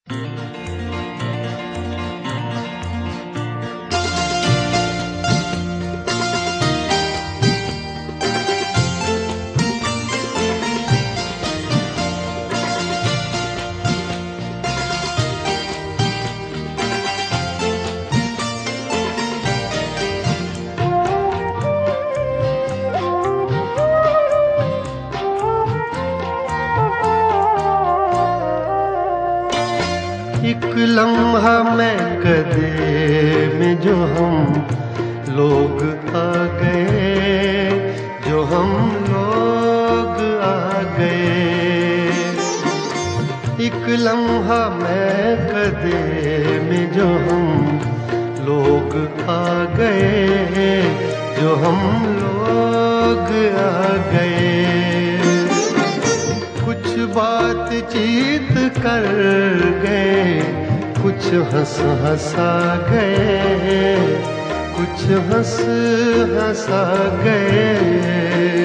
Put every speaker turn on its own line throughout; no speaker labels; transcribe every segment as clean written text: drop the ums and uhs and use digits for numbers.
एक लम्हा मैं कदे में जो हम लोग आ गए, जो हम लोग आ गए। एक लम्हा मैं कदे में जो हम लोग आ गए, जो हम लोग आ गए। कुछ बातचीत कर गए, कुछ हंस हंसा गए, कुछ हंस हंसा गए।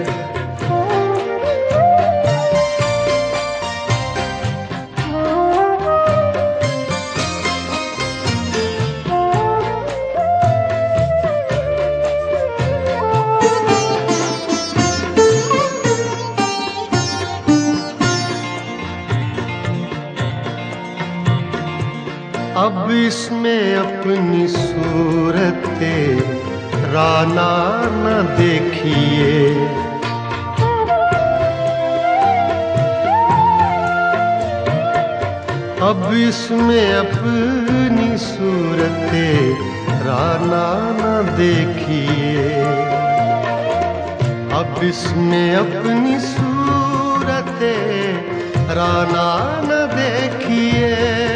अब इसमें अपनी सूरत राना न देखिए, अब इसमें अपनी सूरत राना न देखिए, अब इसमें अपनी सूरत राना न देखिए।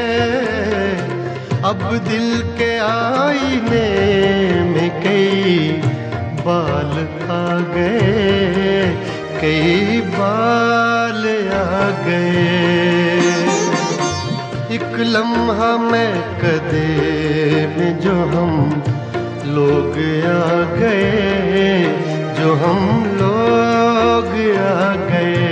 अब दिल के आईने में कई बाल आ गए, कई बाल आ गए। एक लम्हा मैं कदे में जो हम लोग आ गए, जो हम लोग आ गए।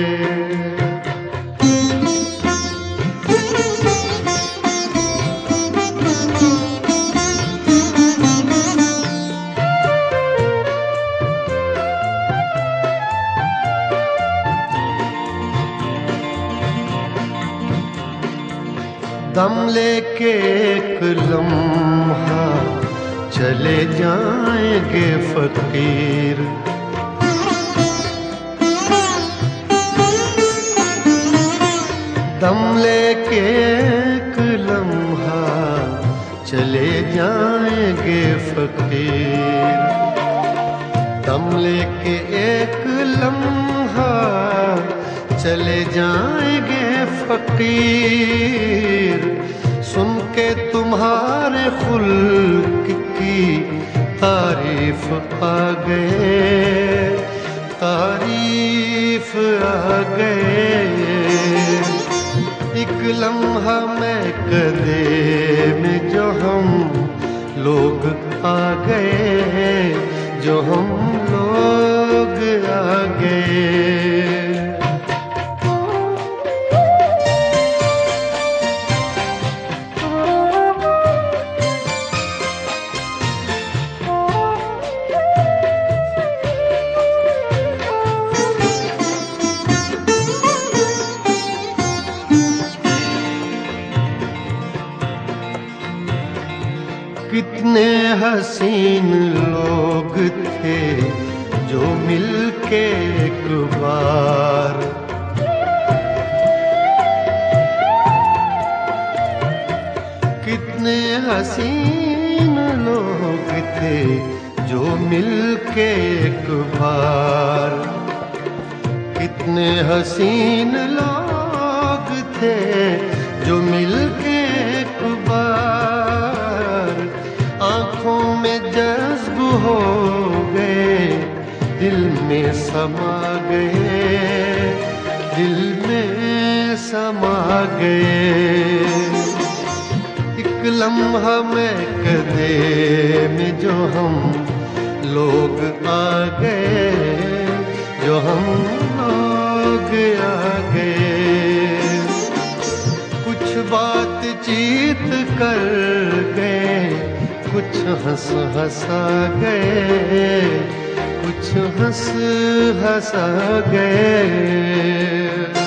दम लेके एक लम्हा चले जाएंगे फकीर, दम लेके एक लम्हा चले जाएंगे फकीर, दम लेके एक लम्हा चले जाएंगे फकीर। सुन के तुम्हारे खुल्क की तारीफ आ गए, तारीफ आ गए। एक लम्हा मैं कदे में जो हम लोग आ गए, जो हम लोग आ गए। कितने हसीन लोग थे जो मिलके एक बार, कितने हसीन लोग थे जो मिलके एक बार, कितने हसीन लोग थे जो मिलके एक बार। आँखों में जज्ब हो गए, दिल में समा गए, दिल में समा गए। एक लम्हा मैं कदे में जो हम लोग आ गए, जो हम लोग आ गए। कुछ बातचीत कर गए, कुछ हंस हंसा गए, कुछ हंस हंसा गए।